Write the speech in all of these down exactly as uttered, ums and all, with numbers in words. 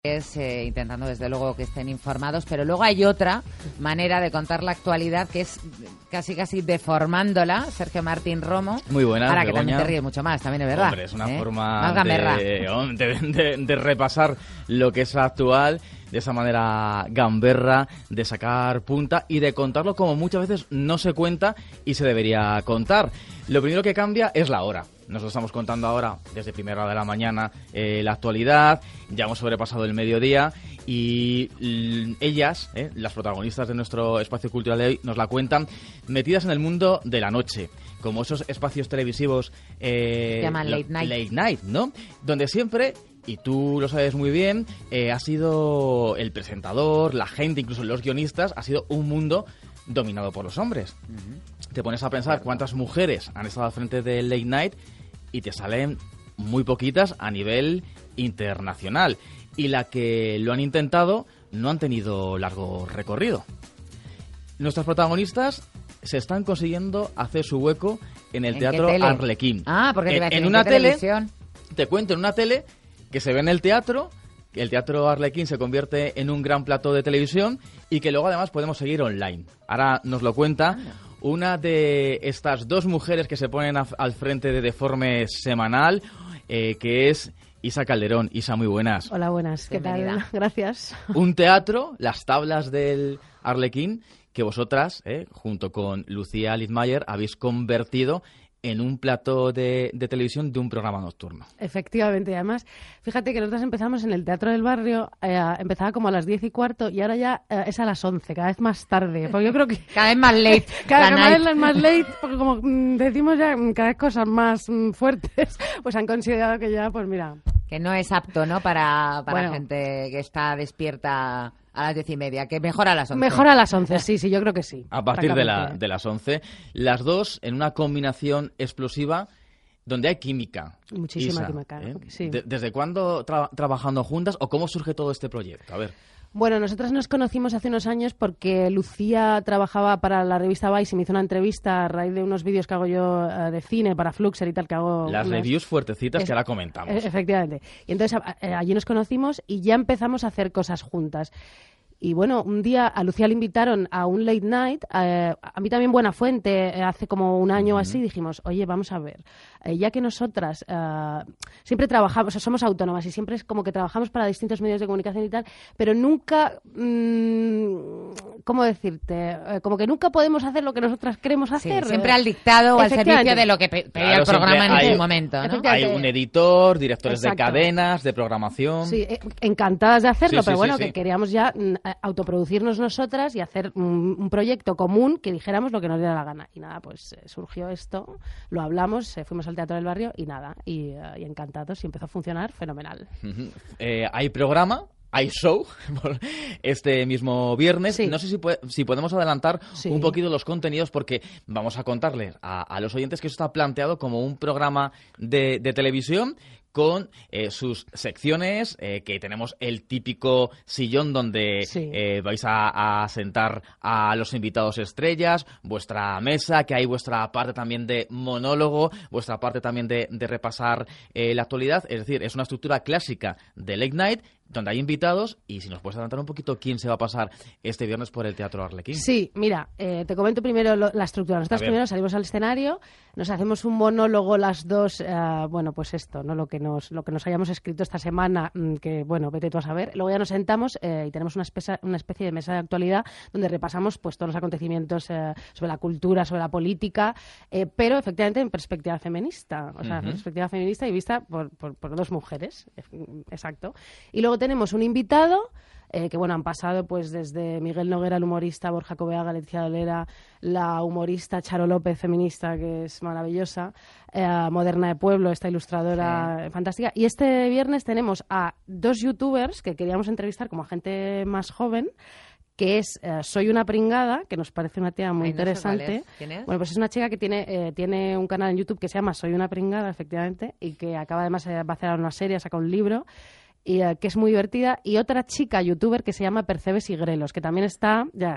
Es eh, intentando desde luego que estén informados, pero luego hay otra manera de contar la actualidad que es casi casi deformándola. Sergio Martín Romo. Muy buena. Ahora Begoña. que también te ríes mucho más, también es verdad. Hombre, es una ¿eh? forma de, de, de, de repasar lo que es actual, de esa manera gamberra, de sacar punta y de contarlo como muchas veces no se cuenta y se debería contar. Lo primero que cambia es la hora. Nosotros estamos contando ahora, desde primera hora de la mañana, eh, la actualidad, ya hemos sobrepasado el mediodía y l- ellas, eh, las protagonistas de nuestro espacio cultural de hoy, nos la cuentan metidas en el mundo de la noche, como esos espacios televisivos... Eh, Se llaman late night. Late night, ¿no? Donde siempre... Y tú lo sabes muy bien, eh, ha sido el presentador, la gente, incluso los guionistas, ha sido un mundo dominado por los hombres. Uh-huh. Te pones a pensar cuántas mujeres han estado al frente del Late Night y te salen muy poquitas a nivel internacional. Y la que lo han intentado no han tenido largo recorrido. Nuestras protagonistas se están consiguiendo hacer su hueco en el ¿En Teatro Arlequín. Ah, porque te iba a decir, en, ¿en una qué tele, televisión? Te cuento, en una tele que se ve en el teatro, que el Teatro Arlequín se convierte en un gran plató de televisión y que luego además podemos seguir online. Ahora nos lo cuenta una de estas dos mujeres que se ponen a, al frente de Deforme Semanal, eh, que es Isa Calderón. Isa, muy buenas. Hola, buenas. ¿Qué Bienvenida. tal? Gracias. Un teatro, las tablas del Arlequín, que vosotras, eh, junto con Lucía Littmayer, habéis convertido en un plató de, de televisión de un programa nocturno. Efectivamente, además, fíjate que nosotros empezamos en el Teatro del Barrio, eh, empezaba como a las diez y cuarto y ahora ya eh, es a las once, cada vez más tarde, porque yo creo que... Cada vez más late. Cada la vez más late, porque como mm, decimos ya mm, cada vez cosas más mm, fuertes, pues han considerado que ya, pues mira... Que no es apto, ¿no? Para, para Bueno. gente que está despierta a las diez y media, que mejor a las once. Mejor a las once, sí, sí, yo creo que sí. A partir de, la, francamente. de las once, las dos en una combinación explosiva donde hay química. Muchísima Isa, química, ¿eh? sí. De- ¿Desde cuándo tra- trabajando juntas o cómo surge todo este proyecto? A ver. Bueno, nosotras nos conocimos hace unos años porque Lucía trabajaba para la revista Vice y me hizo una entrevista a raíz de unos vídeos que hago yo eh, de cine para Fluxer y tal, que hago... Las unas- reviews fuertecitas Es- que ahora comentamos. E- Efectivamente. Y entonces a- a- allí nos conocimos y ya empezamos a hacer cosas juntas. Y bueno, un día a Lucía le invitaron a un late night, eh, a mí también Buenafuente, eh, hace como un año o Ujú. así, dijimos, oye, vamos a ver, eh, ya que nosotras eh, siempre trabajamos, o sea, somos autónomas y siempre es como que trabajamos para distintos medios de comunicación y tal, pero nunca, mmm, ¿cómo decirte? Eh, como que nunca podemos hacer lo que nosotras queremos Sí, hacer. siempre al dictado o al Efectivamente. servicio de lo que pe- pedía Claro, el programa en siempre ese hay- momento, ¿no? Efectivamente. Hay un editor, directores Exacto. de cadenas, de programación. Sí, eh, encantadas de hacerlo, Sí, sí, pero sí, bueno, sí. que queríamos ya mm, a- autoproducirnos nosotras y hacer un, un proyecto común que dijéramos lo que nos diera la gana. Y nada, pues eh, surgió esto, lo hablamos, eh, fuimos al Teatro del Barrio y nada, y, eh, y encantados y empezó a funcionar fenomenal. Ujú. Eh, hay programa, hay show por este mismo viernes. Sí. No sé si, pue- si podemos adelantar Sí. un poquito los contenidos porque vamos a contarles a, a los oyentes que eso está planteado como un programa de, de televisión con eh, sus secciones, eh, que tenemos el típico sillón donde Sí. eh, vais a, a sentar a los invitados estrellas, vuestra mesa, que hay vuestra parte también de monólogo, vuestra parte también de, de repasar eh, la actualidad. Es decir, es una estructura clásica de Late Night donde hay invitados y si nos puedes adelantar un poquito quién se va a pasar este viernes por el Teatro Arlequín. Sí, mira, eh, te comento primero lo- la estructura. Nosotros A ver. primero salimos al escenario, nos hacemos un monólogo las dos, eh, bueno, pues esto, no lo que nos lo que nos hayamos escrito esta semana, mm, que bueno, vete tú a saber. Luego ya nos sentamos eh, y tenemos una, espesa- una especie de mesa de actualidad donde repasamos pues todos los acontecimientos eh, sobre la cultura, sobre la política, eh, pero efectivamente en perspectiva feminista, o sea, Ujú. perspectiva feminista y vista por, por, por dos mujeres, eh, exacto. Y luego tenemos un invitado eh, que bueno, han pasado pues desde Miguel Noguera, el humorista, Borja Coveaga, Leticia Dolera, la humorista Charo López, feminista, que es maravillosa, eh, Moderna de Pueblo, esta ilustradora fantástica. Y este viernes tenemos a dos youtubers que queríamos entrevistar como a gente más joven, que es eh, Soy una pringada, que nos parece una tía muy Ay, no sé cuál interesante. es. ¿Quién es? Bueno, pues es una chica que tiene, eh, tiene un canal en YouTube que se llama Soy una pringada, efectivamente, y que acaba además eh, va a hacer una serie, saca un libro. y uh, que es muy divertida, y otra chica youtuber que se llama Percebes y Grelos, que también está, ya,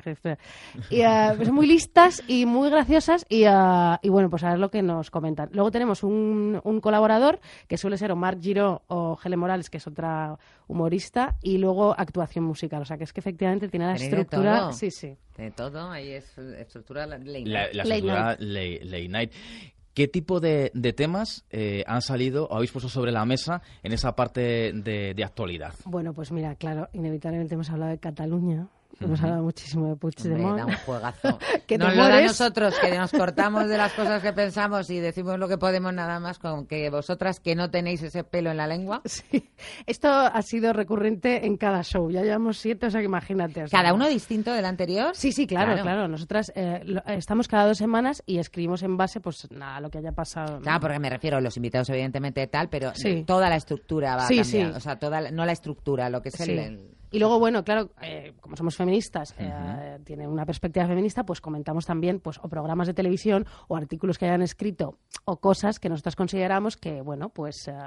y, uh, pues muy listas y muy graciosas, y, uh, y bueno, pues a ver lo que nos comentan. Luego tenemos un, un colaborador, que suele ser o Marc Giró o Helen Morales, que es otra humorista, y luego actuación musical, o sea que es que efectivamente tiene la Tenéis estructura... de todo. Sí, sí. De todo, ahí es estructura late night. La, la Late estructura night. late, late night. ¿Qué tipo de, de temas eh, han salido o habéis puesto sobre la mesa en esa parte de, de actualidad? Bueno, pues mira, claro, inevitablemente hemos hablado de Cataluña, Uh-huh. hemos hablado muchísimo de Puigdemont. Hombre, da un juegazo. Que te nos lo da a mueres. nosotros, que nos cortamos de las cosas que pensamos y decimos lo que podemos nada más, con que vosotras que no tenéis ese pelo en la lengua. Sí, esto ha sido recurrente en cada show, ya llevamos siete, o sea que imagínate. O sea, ¿Cada uno distinto del anterior? Sí, sí, claro, Claro. claro. Nosotras eh, lo- estamos cada dos semanas y escribimos en base, pues nada, a lo que haya pasado. ¿no? Claro, porque me refiero a los invitados, evidentemente, tal, pero Sí. toda la estructura va Sí, a cambiar. sí. O sea, toda la- no la estructura, lo que es el... Sí. el- Y luego, bueno, claro, eh, como somos feministas, eh, tiene una perspectiva feminista, pues comentamos también pues o programas de televisión o artículos que hayan escrito o cosas que nosotras consideramos que, bueno, pues eh,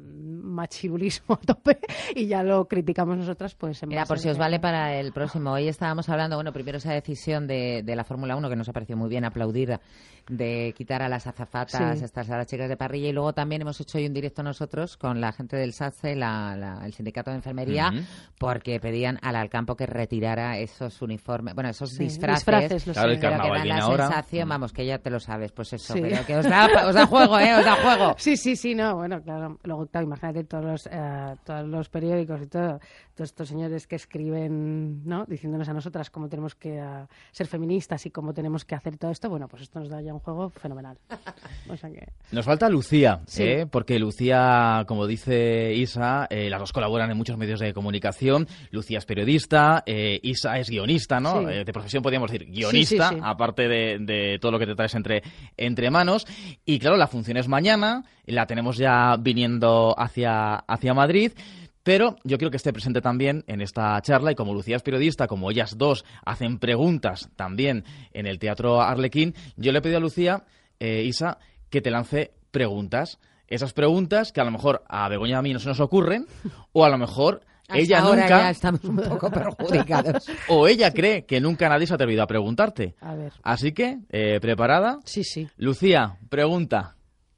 machirulismo a tope y ya lo criticamos nosotras, pues en Mira, base por si a os que- vale para el próximo. Hoy estábamos hablando, bueno, primero esa decisión de, de la Fórmula uno, que nos ha parecido muy bien aplaudida, de quitar a las azafatas, Sí. estas, a las chicas de parrilla, y luego también hemos hecho hoy un directo nosotros con la gente del SATSE, la, la- el sindicato de enfermería, Ujú. porque pedían al Alcampo que retirara esos uniformes, bueno, esos Sí, disfraces, disfraces, lo Claro, sé. el pero que carnaval dan la viene ahora. sensación, vamos, que ya te lo sabes, pues eso, Sí. pero que os da, os da juego, ¿eh? Os da juego. Sí, sí, sí, no, bueno, claro. Luego, claro, imagínate todos los, eh, todos los periódicos y todo, todos estos señores que escriben, ¿no? Diciéndonos a nosotras cómo tenemos que eh, ser feministas y cómo tenemos que hacer todo esto. Bueno, pues esto nos da ya un juego fenomenal. O sea que... Nos falta Lucía, Sí. ¿eh? Porque Lucía, como dice Isa, eh, las dos colaboran en muchos medios de comunicación. Lucía es periodista, eh, Isa es guionista, ¿no? Sí. Eh, de profesión podríamos decir guionista, Sí, sí, sí. aparte de, de todo lo que te traes entre, entre manos. Y claro, la función es mañana, la tenemos ya viniendo hacia, hacia Madrid. Pero yo quiero que esté presente también en esta charla, y como Lucía es periodista, como ellas dos hacen preguntas también en el Teatro Arlequín, yo le he pedido a Lucía, eh, Isa, que te lance preguntas. Esas preguntas que a lo mejor a Begoña y a mí no se nos ocurren, o a lo mejor Hasta ella ahora nunca, ya estamos un poco perjudicados. o ella cree que nunca nadie se ha atrevido a preguntarte. A ver. Así que, eh, ¿preparada? Sí, sí. Lucía, pregunta.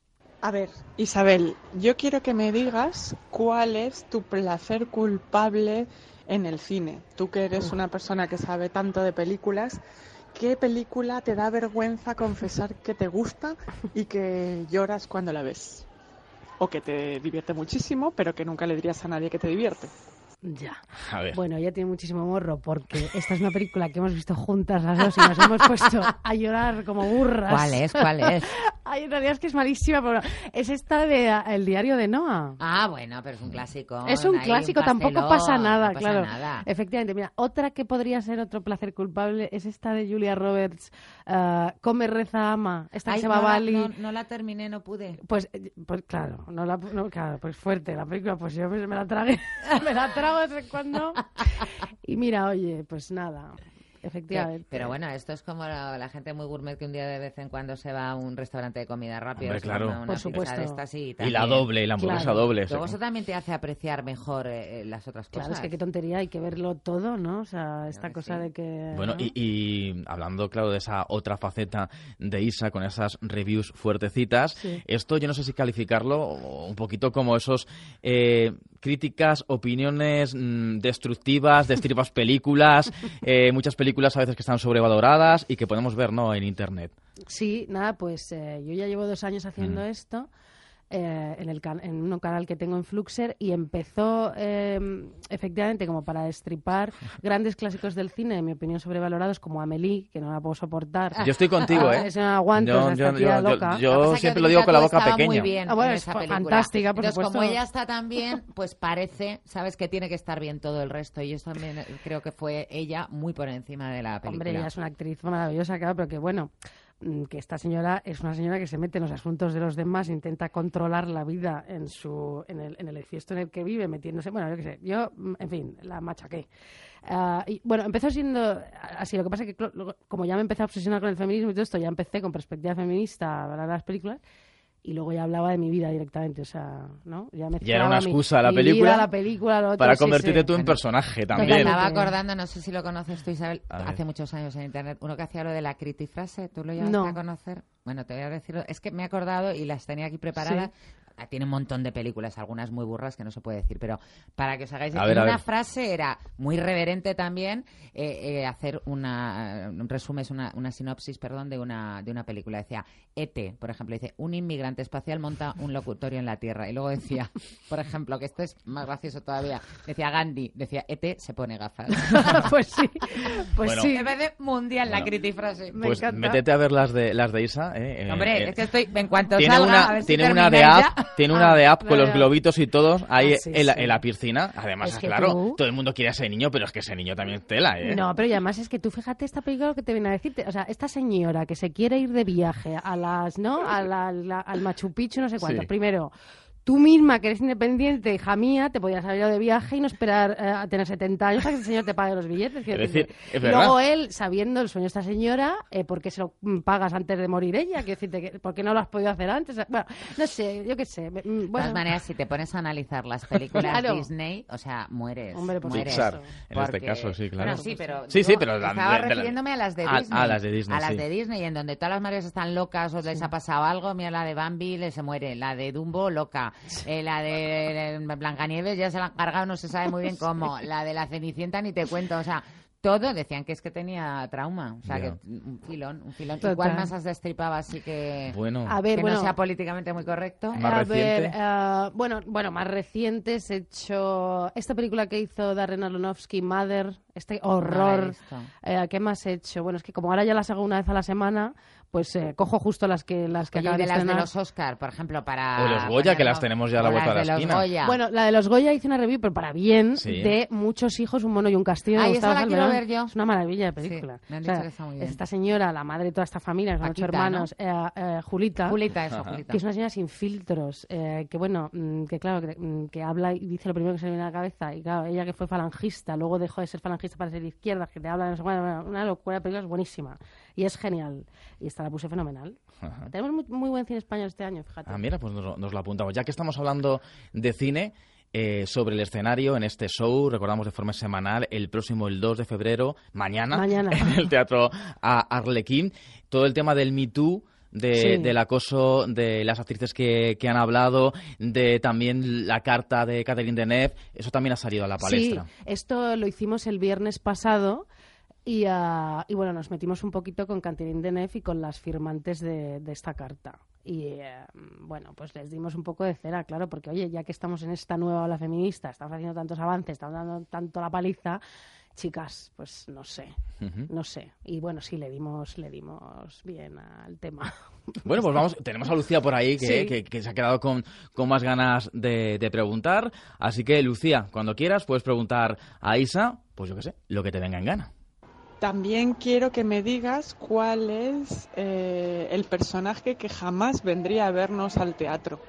A ver, Isabel, yo quiero que me digas cuál es tu placer culpable en el cine. Tú que eres una persona que sabe tanto de películas, ¿qué película te da vergüenza confesar que te gusta y que lloras cuando la ves? O que te divierte muchísimo, pero que nunca le dirías a nadie que te divierte. Ya. A ver. Bueno, ella tiene muchísimo morro porque esta es una película que hemos visto juntas las dos y nos hemos puesto a llorar como burras. ¿Cuál es? ¿Cuál es? Ay, en realidad es que es malísima, pero es esta de ah, El diario de Noah. Ah, bueno, pero es un clásico. Es un ahí, clásico, tampoco pastelón, pasa nada, no pasa claro. nada. Efectivamente, mira, otra que podría ser otro placer culpable es esta de Julia Roberts, ah, Come, reza, ama, esta que Ay, se llama no, la, Bali. no, no la terminé, no pude. Pues, eh, pues claro, no la, no, claro, pues fuerte la película, pues yo me, me la tragué, me la trago de vez en cuando. Y mira, oye, pues nada, efectivamente. Pero bueno, esto es como la, la gente muy gourmet que un día de vez en cuando se va a un restaurante de comida rápida. Hombre, o sea, claro. una, una Por pizza supuesto. de estas y, Y también. la doble, y la hamburguesa Claro. doble. Luego sí. eso también te hace apreciar mejor eh, eh, las otras cosas. Claro, es que qué tontería, hay que verlo todo, ¿no? O sea, esta que cosa sí. de que... Bueno, ¿no? y, y hablando, claro, de esa otra faceta de Isa con esas reviews fuertecitas, Sí. esto yo no sé si calificarlo un poquito como esos eh, críticas, opiniones mm, destructivas, destripas películas, eh, muchas películas a veces que están sobrevaloradas y que podemos ver, ¿no?, en Internet. Sí, nada, pues eh, yo ya llevo dos años haciendo Mm. esto eh, en, el can- en un canal que tengo en Fluxer y empezó eh, efectivamente como para destripar grandes clásicos del cine, en mi opinión sobrevalorados, como Amélie, que no la puedo soportar. Yo estoy contigo, Ah, ¿eh? eso no aguanto, Yo- o sea, esta yo- tía yo- loca. yo- Lo que pasa es que siempre lo digo con la Odilita boca estaba pequeña. Muy bien Ah, bueno, en es esa fa- película. fantástica, por Entonces, supuesto. como ella está tan bien, pues parece, sabes que tiene que estar bien todo el resto. Y yo también eh, creo que fue ella muy por encima de la película. Hombre, ella es una actriz maravillosa, claro, pero que bueno, mm, que esta señora es una señora que se mete en los asuntos de los demás, intenta controlar la vida en su en el, en el edificio en el que vive, metiéndose, bueno, yo qué sé, yo, mm, en fin, la machaqué. Ah, y bueno, empezó siendo así, lo que pasa es que clo- luego, como ya me empecé a obsesionar con el feminismo y todo esto, ya empecé con perspectiva feminista a hablar de las películas, y luego ya hablaba de mi vida directamente, o sea, ¿no? Ya, ya era una excusa mi, la mi película, vida, la película lo otro, para sí, convertirte sí. tú en personaje también. Me estaba acordando, no sé si lo conoces tú, Isabel, A hace ver. muchos años en internet, uno que hacía lo de la critifrase, ¿tú lo llegaste No. a conocer? Bueno, te voy a decir, es que me he acordado y las tenía aquí preparadas. Sí. Tiene un montón de películas, algunas muy burras que no se puede decir, pero para que os hagáis... A ver, en a una ver. frase era muy reverente también eh, eh, hacer una... un resumen, una, una sinopsis, perdón, de una, de una película. Decía, E T, por ejemplo, dice, un inmigrante espacial monta un locutorio en la Tierra. Y luego decía, por ejemplo, que esto es más gracioso todavía, decía Gandhi, decía, E T se pone gafas. Pues sí, pues Bueno. sí. Me parece mundial Bueno. la critifrase. Me Pues encanta. métete a ver las de las de Isa. Eh, eh, Hombre, eh, es que estoy, en cuanto tiene salga, una, a ver si tiene una de termináis app, ya. tiene una de app con ya, los ya. globitos y todos ahí Ah, sí, en, la, sí. en la piscina. Además, Es que claro, tú- todo el mundo quiere a ese niño, pero es que ese niño también es tela, ¿eh? No, pero y además es que tú fíjate esta película lo que te viene a decirte, o sea, esta señora que se quiere ir de viaje a las, ¿no? A la- la- al Machu Picchu, no sé cuánto. Sí. Primero, tú misma que eres independiente, hija mía, te podías haber ido de viaje y no esperar eh, a tener setenta años para que el señor te pague los billetes. quiero Es decir, decirte. es Y verdad. luego él, sabiendo el sueño de esta señora, eh, ¿por qué se lo mm, pagas antes de morir ella? Quiero decirte, que, ¿por qué no lo has podido hacer antes? Bueno, no sé, yo qué sé. mm, De Bueno, todas maneras, si te pones a analizar las películas Claro. Disney, o sea, mueres. Hombre, por mueres. Pixar, en Porque- este caso, sí, claro. Bueno, sí, pero, Sí, sí, digo, pero la- estaba de- de la- refiriéndome a las de a- Disney. a las de Disney, A las sí. de Disney, en donde todas las Marias están locas o les ha pasado algo. Mira, la de Bambi le se muere, la de Dumbo, loca. Eh, la de eh, Blancanieves ya se la han cargado, no se sabe muy bien cómo. La de la Cenicienta ni te cuento, o sea... Todo decían que es que tenía trauma, o sea, Ya. que un filón, un filón. ¿Y Total. cuál más has destripado así que, Bueno, a ver, que bueno, no sea políticamente muy correcto? Más a reciente. ver, eh, bueno, bueno, más recientes he hecho esta película que hizo Darren Aronofsky, Mother, este No la he horror. visto. Eh, ¿Qué más he hecho? Bueno, es que como ahora ya las hago una vez a la semana, pues eh, cojo justo las que las que Oye, y acaban de de las de estrenar. los Oscar, por ejemplo, para... O los Goya, que ponerlo- las tenemos ya a la o vuelta las de la los esquina. Goya. Bueno, la de los Goya hice una review, pero para bien, Sí. de Muchos hijos, un mono y un castillo. de Ay, Gustavo esa la quiero Salmerón. ver yo. Es una maravilla de película. Sí, me han O sea, dicho que está muy bien. Esta señora, la madre de toda esta familia, que son ocho Paquita, hermanos, eh, eh, Julita, Julita, eso, Ajá. Julita. que es una señora sin filtros, eh, que bueno, mm, que claro, que, mm, que habla y dice lo primero que se le viene a la cabeza, y claro, ella que fue falangista, luego dejó de ser falangista para ser izquierda, que te habla de no sé cuál, bueno, una locura de película, es buenísima, y es genial, y esta la puse fenomenal. Ajá. Tenemos muy, muy buen cine español este año, fíjate. Ah, mira, pues nos, nos lo apuntamos. Ya que estamos hablando de cine, eh, sobre el escenario en este show, recordamos de forma semanal, el próximo, el dos de febrero, mañana, Mañana. en el Teatro a- Arlequín, todo el tema del Me Too, de, Sí. del acoso de las actrices que, que han hablado, de también la carta de Catherine Deneuve, eso también ha salido a la palestra. Sí, esto lo hicimos el viernes pasado. Y, ah, y bueno, nos metimos un poquito con Catherine Deneuve y con las firmantes de, de esta carta. Y eh, bueno, pues les dimos un poco de cera, claro, porque oye, ya que estamos en esta nueva ola feminista, estamos haciendo tantos avances, estamos dando tanto la paliza, chicas, pues no sé, Ujú. no sé. Y bueno, sí, le dimos, le dimos bien al tema. Bueno, pues vamos, tenemos a Lucía por ahí que, Sí. que- que se ha quedado con, con más ganas de, de preguntar. Así que, Lucía, cuando quieras puedes preguntar a Isa, pues yo qué sé, lo que te venga en gana. También quiero que me digas cuál es eh, el personaje que jamás vendría a vernos al teatro.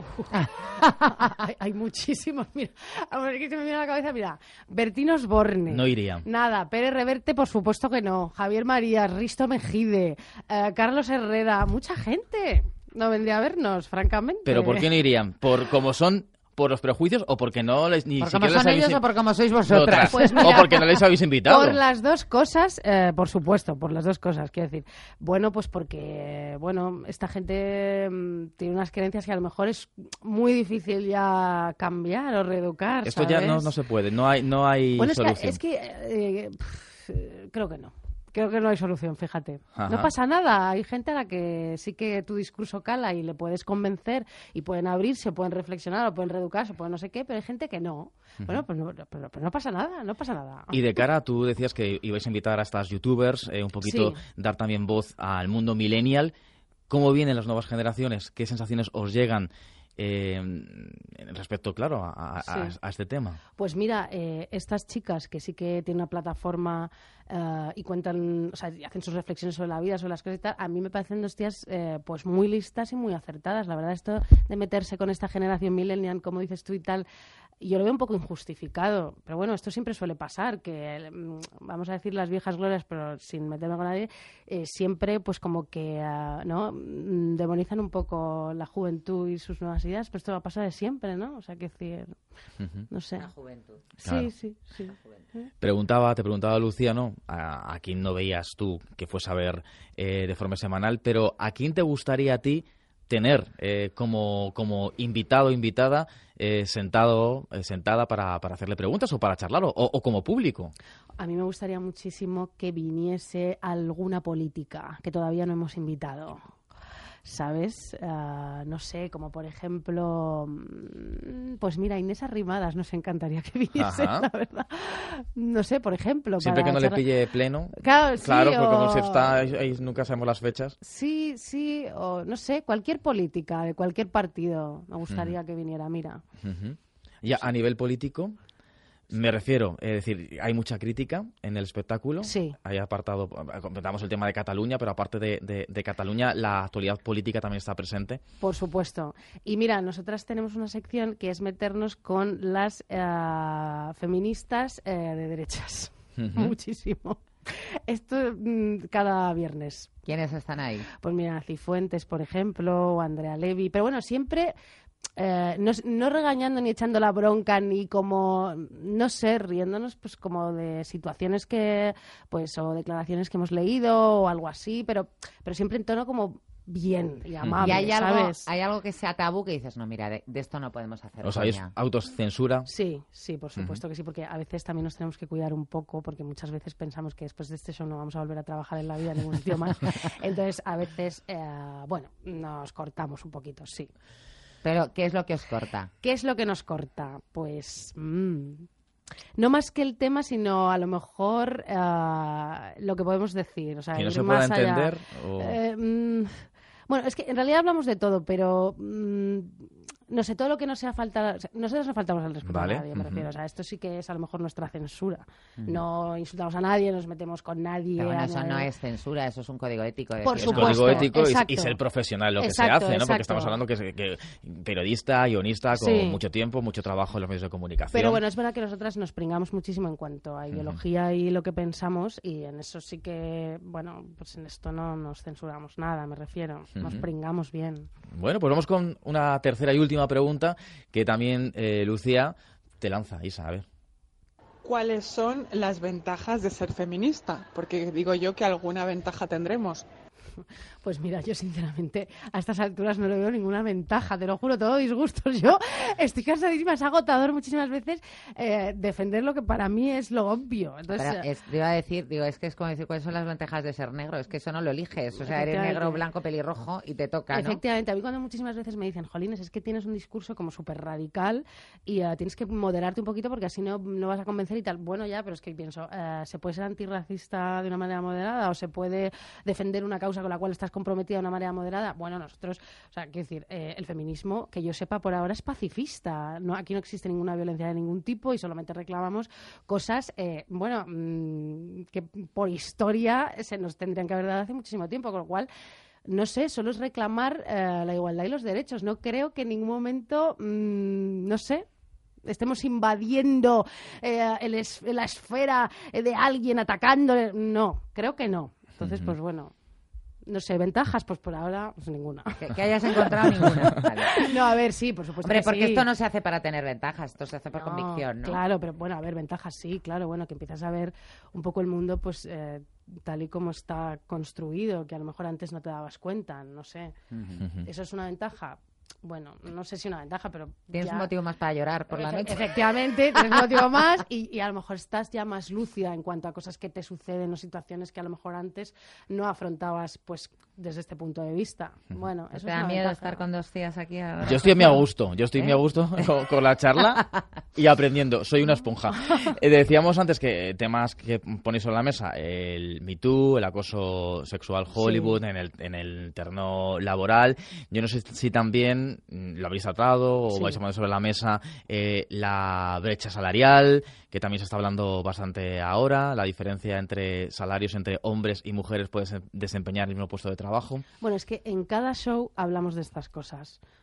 hay, hay muchísimos, mira, a ver, que se me viene a la cabeza, mira, Bertín Osborne. No iría. Nada, Pérez Reverte, por supuesto que no. Javier Marías, Risto Mejide, eh, Carlos Herrera, mucha gente no vendría a vernos, francamente. ¿Pero por qué no irían? ¿Por cómo son, por los prejuicios o porque no les ni ¿Por cómo siquiera les son habéis ellos in- o por cómo sois Otras. vosotras? Pues mira, o porque no les habéis invitado? Por las dos cosas, eh, por supuesto, por las dos cosas, quiero decir. Bueno, pues porque, bueno, esta gente mm, tiene unas creencias que a lo mejor es muy difícil ya cambiar o reeducar, Esto ya no, ¿sabes? no se puede, no hay, no hay Bueno, es que, solución. es que eh, pff, creo que no. Creo que no hay solución, fíjate. Ajá. No pasa nada. Hay gente a la que sí que tu discurso cala y le puedes convencer y pueden abrirse, pueden reflexionar o pueden reeducarse, pueden no sé qué, pero hay gente que no. Bueno, pues no, pero, pero no pasa nada, no pasa nada. Y de cara, tú decías que ibais a invitar a estas youtubers, eh, un poquito Sí. dar también voz al mundo millennial. ¿Cómo vienen las nuevas generaciones? ¿Qué sensaciones os llegan eh, respecto, claro, a, a- Sí. a este tema? Pues mira, eh, estas chicas que sí que tienen una plataforma eh, y cuentan, o sea, y hacen sus reflexiones sobre la vida, sobre las cosas y tal, a mí me parecen dos tías eh, pues muy listas y muy acertadas. La verdad, esto de meterse con esta generación millennial, como dices tú y tal, yo lo veo un poco injustificado, pero bueno, esto siempre suele pasar, que vamos a decir las viejas glorias, pero sin meterme con nadie, eh, siempre pues como que uh, no demonizan un poco la juventud y sus nuevas ideas, pero esto va a pasar de siempre, ¿no? O sea, que decir, uh-huh. no sé. La juventud. Sí, claro. sí, sí. Preguntaba, te preguntaba Lucía, ¿no? A, a quién no veías tú que fuese a ver eh, de forma semanal, pero ¿a quién te gustaría a ti tener eh, como, como invitado o invitada eh, sentado, eh, sentada para, para hacerle preguntas o para charlar o, o como público? A mí me gustaría muchísimo que viniese alguna política que todavía no hemos invitado. ¿Sabes? Uh, no sé, como por ejemplo, pues mira, Inés Arrimadas nos encantaría que viniese, Ajá. la verdad. No sé, por ejemplo. Siempre para que no charla... le pille pleno. Claro, sí, claro, porque o... como se está, ahí nunca sabemos las fechas. Sí, sí, o no sé, cualquier política de cualquier partido me gustaría uh-huh. que viniera, mira. Uh-huh. Y a, a nivel político... Me refiero, es decir, hay mucha crítica en el espectáculo. Sí. Hay apartado, comentamos el tema de Cataluña, pero aparte de, de, de Cataluña, la actualidad política también está presente. Por supuesto. Y mira, nosotras tenemos una sección que es meternos con las uh, feministas uh, de derechas. Uh-huh. Muchísimo. Esto mm, cada viernes. ¿Quiénes están ahí? Pues mira, Cifuentes, por ejemplo, o Andrea Levy. Pero bueno, siempre... Eh, no, no regañando ni echando la bronca ni como, no sé, riéndonos pues como de situaciones que, pues, o declaraciones que hemos leído o algo así, pero, pero siempre en tono como bien y amable, ¿Y hay algo, ¿sabes? hay algo que sea tabú que dices, no, mira, de, de esto no podemos hacer ¿Os habéis autocensura? Sí, sí, por supuesto uh-huh. que sí, porque a veces también nos tenemos que cuidar un poco, porque muchas veces pensamos que después de este show no vamos a volver a trabajar en la vida en ningún sitio más. Entonces, a veces, eh, bueno, nos cortamos un poquito, sí. Pero, ¿qué es lo que os corta? ¿Qué es lo que nos corta? Pues mmm, no más que el tema, sino a lo mejor uh, lo que podemos decir. O sea, que no ir se más pueda allá. entender. O... Eh, mmm, bueno, es que en realidad hablamos de todo, pero... Mmm, no sé, todo lo que no sea falta... O sea, nosotros no faltamos al respeto vale. a nadie, me uh-huh. refiero. O sea, esto sí que es a lo mejor nuestra censura. Uh-huh. No insultamos a nadie, nos metemos con nadie. Pero bueno, eso nadie. No es censura, eso es un código ético. De Por que supuesto. Es un código ético exacto. y, y ser profesional lo que exacto, se hace, ¿no? exacto. Porque estamos hablando que, que periodista, guionista, con sí. mucho tiempo, mucho trabajo en los medios de comunicación. Pero bueno, es verdad que nosotras nos pringamos muchísimo en cuanto a ideología uh-huh. y lo que pensamos, y en eso sí que, bueno, pues en esto no nos censuramos nada, me refiero. Uh-huh. Nos pringamos bien. Bueno, pues vamos con una tercera y última pregunta que también eh, Lucía te lanza, Isa, a ver. ¿Cuáles son las ventajas de ser feminista? Porque digo yo que alguna ventaja tendremos. Pues mira, yo sinceramente a estas alturas no le veo ninguna ventaja, te lo juro, todo disgustos. Yo estoy cansadísima, es agotador muchísimas veces eh, defender lo que para mí es lo obvio. Entonces, Pero es, te iba a decir, digo, es que es como decir, ¿cuáles son las ventajas de ser negro? Es que eso no lo eliges, o sea, eres negro, blanco, pelirrojo y te toca, ¿no? Efectivamente, a mí cuando muchísimas veces me dicen, jolines, es que tienes un discurso como súper radical y uh, tienes que moderarte un poquito porque así no, no vas a convencer y tal. Bueno, ya, pero es que pienso, uh, ¿se puede ser antirracista de una manera moderada o se puede defender una causa con la cual estás comprometida de una manera moderada? Bueno, nosotros, o sea, quiero decir, eh, el feminismo, que yo sepa por ahora, es pacifista. No, aquí no existe ninguna violencia de ningún tipo y solamente reclamamos cosas, eh, bueno, mmm, que por historia se nos tendrían que haber dado hace muchísimo tiempo, con lo cual... No sé, solo es reclamar eh, la igualdad y los derechos. No creo que en ningún momento, mmm, no sé, estemos invadiendo eh, el es, la esfera de alguien, atacándole. No, creo que no. Entonces, uh-huh. pues bueno... No sé, ventajas, pues por ahora, pues ninguna. Que, que hayas encontrado ninguna. Vale. No, a ver, sí, por supuesto. Hombre, que porque sí. Esto no se hace para tener ventajas, esto se hace por no, convicción, ¿no? Claro, pero bueno, a ver, ventajas sí, claro, bueno, que empiezas a ver un poco el mundo, pues eh, tal y como está construido, que a lo mejor antes no te dabas cuenta, no sé. Uh-huh. ¿Eso es una ventaja? Bueno, no sé si una ventaja, pero tienes ya... un motivo más para llorar por la noche. Efectivamente, tienes un motivo más y, y a lo mejor estás ya más lúcida en cuanto a cosas que te suceden o situaciones que a lo mejor antes no afrontabas pues desde este punto de vista. Bueno, eso ¿Te es da una miedo ventaja. estar con dos tías aquí ahora? Yo estoy muy a gusto, yo estoy ¿Eh? muy a gusto con, con la charla y aprendiendo. Soy una esponja. Eh, decíamos antes que temas que ponéis sobre la mesa, el Me Too, el acoso sexual Hollywood, sí. en el en el terreno laboral. Yo no sé si también lo habréis tratado o sí. vais a poner sobre la mesa eh, la brecha salarial, que también se está hablando bastante ahora, la diferencia entre salarios entre hombres y mujeres puede desempeñar el mismo puesto de trabajo. Bueno, es que en cada show hablamos de estas cosas.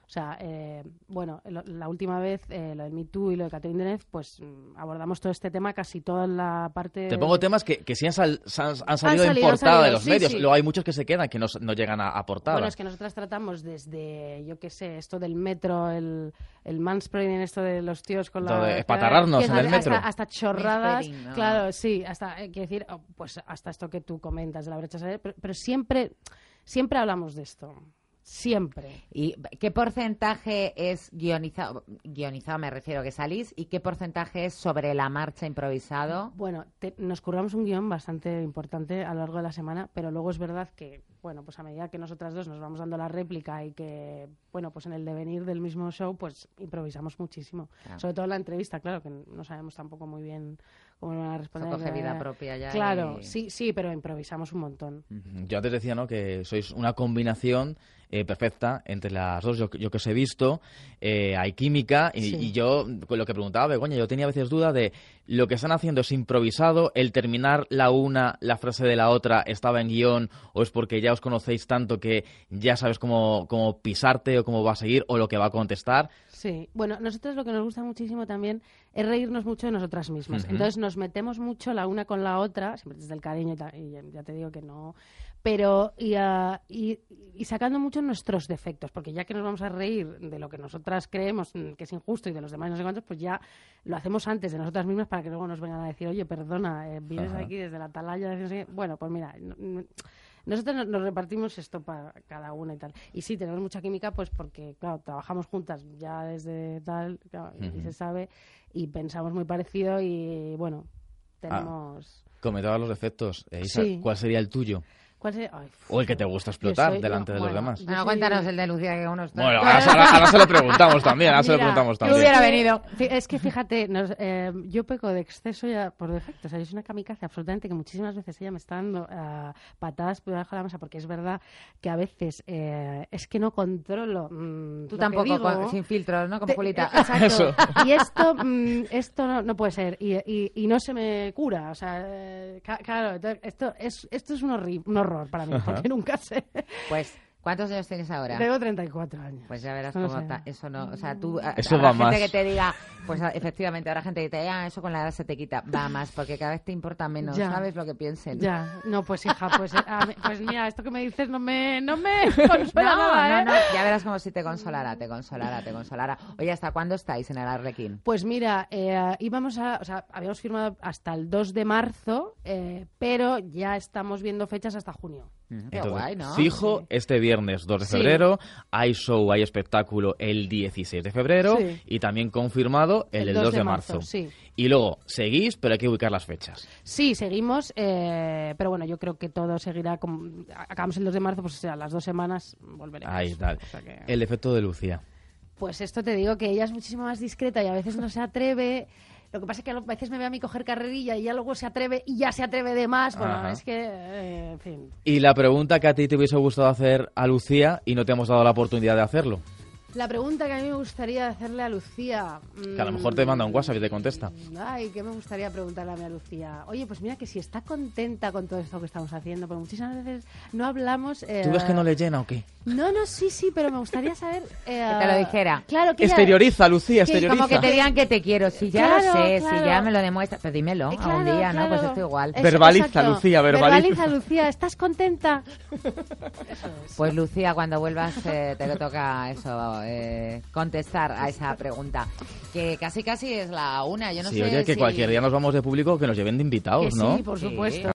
O sea, eh, bueno, lo, la última vez, eh, lo del Me Too y lo de Catherine Deneuve, pues mm, abordamos todo este tema, casi toda la parte... Te pongo de... temas que, que sí han, sal, han, han salido Han en salido, portada han salido, de los sí, medios. sí. Luego hay muchos que se quedan, que no, no llegan a, a portada. Bueno, es que nosotras tratamos desde, yo qué sé, esto del metro, el, el mansplaining, esto de los tíos con Lo la... de espatarrarnos que en el hasta, metro. Hasta, hasta chorradas, Mansplaining, ¿no? claro, sí, hasta, eh, quiero decir, oh, pues hasta esto que tú comentas de la brecha salarial, pero, pero siempre, siempre hablamos de esto. Siempre. ¿Y qué porcentaje es guionizado? Guionizado me refiero, que salís, ¿y qué porcentaje es sobre la marcha improvisado? Bueno, te- nos curramos un guión bastante importante a lo largo de la semana, pero luego es verdad que, bueno, pues a medida que nosotras dos nos vamos dando la réplica y que, bueno, pues en el devenir del mismo show, pues improvisamos muchísimo. Claro. Sobre todo en la entrevista, claro, que no sabemos tampoco muy bien cómo nos van a Eso responder. coge vida eh, propia ya. Claro, y- sí, sí, pero improvisamos un montón. Ujú. Yo antes decía, ¿no?, que sois una combinación eh, perfecta entre las dos. Yo, yo que os he visto, eh, hay química y, Sí. y yo, con lo que preguntaba Begoña, yo tenía a veces duda de lo que están haciendo es improvisado, el terminar la una, la frase de la otra estaba en guión, o es porque ya os conocéis tanto que ya sabes cómo, cómo pisarte o cómo va a seguir o lo que va a contestar. Sí, bueno, nosotros lo que nos gusta muchísimo también es reírnos mucho de nosotras mismas. Ujú. Entonces nos metemos mucho la una con la otra, siempre desde el cariño y, ta- y ya- ya te digo que no, pero y, ah, y, y sacando mucho nuestros defectos, porque ya que nos vamos a reír de lo que nosotras creemos mm, que es injusto y de los demás no sé cuántos, pues ya lo hacemos antes de nosotras mismas para que luego nos vengan a decir, oye, perdona, eh, vienes Ajá. aquí desde la atalaya, de no sé qué". Bueno, pues mira... no- no- nosotros nos- nos repartimos esto para cada una y tal. Y sí, tenemos mucha química, pues porque, claro, trabajamos juntas ya desde tal, claro, y Ujú. se sabe, y pensamos muy parecido y, bueno, tenemos... Comentabas los defectos. Eh, Isa, Sí. ¿cuál sería el tuyo? ¿Cuál sería? Ay, O el que te gusta yo explotar soy- delante de los bueno, demás. yo Bueno, soy- cuéntanos el de Lucía, que uno está... Bueno, ahora, ahora- ahora se lo preguntamos también, ahora se lo Mira, preguntamos yo también. hubiera venido. Fí- Es que fíjate, nos- eh, yo peco de exceso ya por defecto. O sea, yo soy una kamikaze absolutamente que muchísimas veces ella me está dando ah, patadas por debajo de la mesa porque es verdad que a veces eh, es que no controlo. mm, Tú lo que tampoco, digo. con- sin filtros, ¿no? Como Te- Julita. eh, Exacto. Eso. Y esto, mm, esto no, no puede ser. Y, y, y no se me cura. O sea, eh, ca- claro, entonces, esto es, esto es un, horri- un horror para mí, porque nunca sé. Pues, ¿cuántos años tienes ahora? Tengo treinta y cuatro años. Pues ya verás No lo cómo sé. ta- eso no, o sea, tú a- Eso habrá va gente más. que te diga, pues a- efectivamente, habrá gente que te diga, ah, eso con la edad se te quita, va más, porque cada vez te importa menos, Ya. ¿sabes lo que piensen? Ya, no, pues hija, pues, eh, a mí- pues mira, esto que me dices no me, no me consuela No, nada, ¿eh? no, no, ya verás como si te consolara, te consolara, te consolara. Oye, ¿hasta cuándo estáis en el Arlequín? Pues mira, eh, íbamos a, o sea, habíamos firmado hasta el dos de marzo, eh, pero ya estamos viendo fechas hasta junio. Mm, Qué Entonces, guay, ¿no? fijo, Sí. este viernes dos de Sí. febrero, hay show, hay espectáculo el dieciséis de febrero Sí. y también confirmado el, del dos de marzo. Sí. Y luego, seguís, pero hay que ubicar las fechas. Sí, seguimos, eh, pero bueno, yo creo que todo seguirá. Como, acabamos el dos de marzo, pues o sea, las dos semanas volveremos. Ahí tal. O sea que- El efecto de Lucía. Pues esto te digo que ella es muchísimo más discreta y a veces no se atreve. Lo que pasa es que a veces me ve a mí coger carrerilla y ya luego se atreve y ya se atreve de más. Bueno, Ajá. es que, eh, en fin. Y la pregunta que a ti te hubiese gustado hacer a Lucía y no te hemos dado la oportunidad de hacerlo. La pregunta que a mí me gustaría hacerle a Lucía... Que a lo mejor te manda un WhatsApp y te contesta. mm, Ay, ¿qué me gustaría preguntarle a mi a Lucía? Oye, pues mira que si está contenta con todo esto que estamos haciendo, porque muchísimas veces no hablamos... eh, ¿Tú ves que no le llena o qué? No, no, sí, sí, pero me gustaría saber... eh, Que te lo dijera. Claro, que ella- Exterioriza, Lucía, que- exterioriza. Como que te digan que te quiero, si ya Claro, lo sé, claro. si ya me lo demuestras, pero dímelo Eh, algún claro, día, ¿no? Pues claro. esto igual. Eso, Verbaliza, exacto. Lucía, verbaliza. Lucía, ¿estás contenta? Pues Lucía, cuando vuelvas eh, te toca eso, eh, contestar a esa pregunta. Que casi casi es la una, yo no sí, sé oye, que si... cualquier día nos vamos de público que nos lleven de invitados, Que ¿no? sí, por Sí. supuesto.